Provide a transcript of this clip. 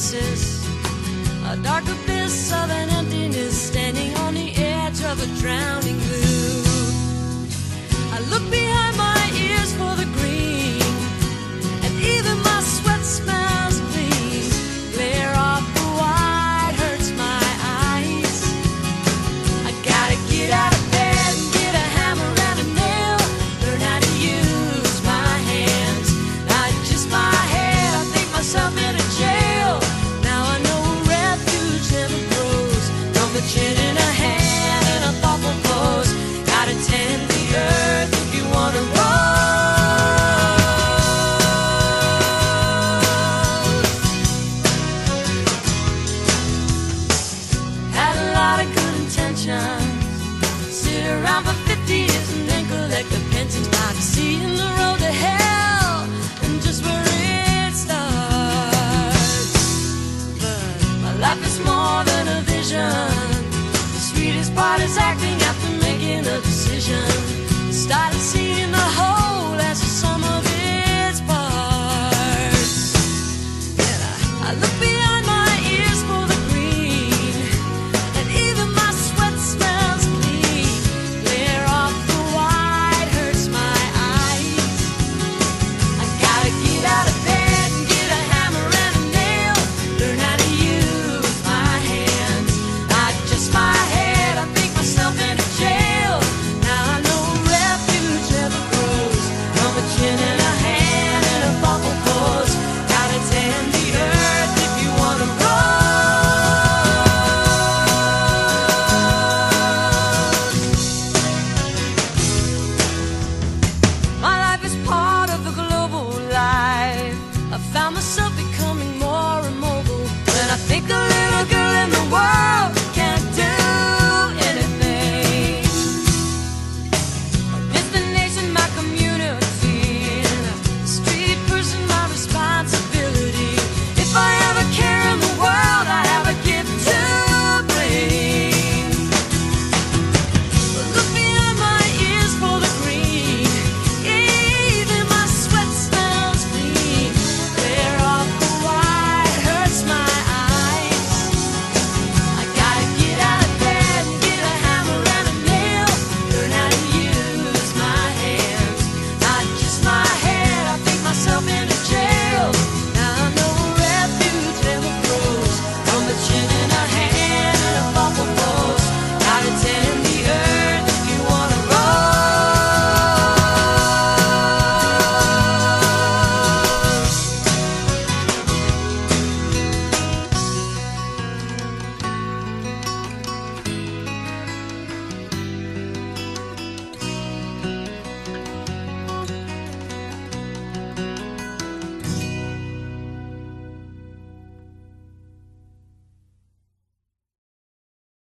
nemesis, a dark abyss of an emptiness, standing on the edge of a drowning blue. I look behind my ears for the green, and even my sweat smells clean. Glare off the white hurts my eyes. I gotta get out of bed and get a hammer and a nail, learn how to use my hands, not just my head. I think myself in a jail. Now I know a refuge never grows from the chin in a hand and a thoughtful pose. Gotta tend the earth if you wanna roll. Had a lot of good intentions, sit around for 50 years and then collect the pensions. Not seeing the road to hell and just where it starts. But my life is more than a vision. The sweetest part is acting after making a decision. Start